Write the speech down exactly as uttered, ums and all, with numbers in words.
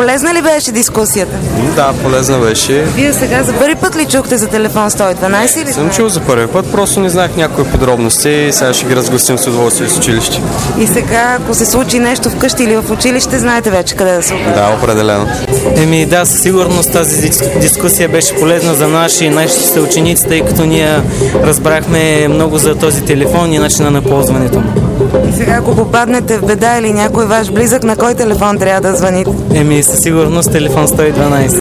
Полезна ли беше дискусията? Да, полезна беше. Вие сега за първи път ли чухте за телефон сто и дванайсет или? Съм чул за първи път, просто не знаех някои подробности и сега ще ги разгласим с удоволствие с училище. И сега, ако се случи нещо вкъщи или в училище, знаете вече къде да се обадите? Да, определено. Еми да, със сигурност тази дискусия беше полезна за наши и нашите ученици, тъй като ние разбрахме много за този телефон и начина на ползването му. И сега, ако попаднете в беда или някой ваш близък, на кой телефон трябва да звъните? Еми със сигурност телефон сто и дванайсет.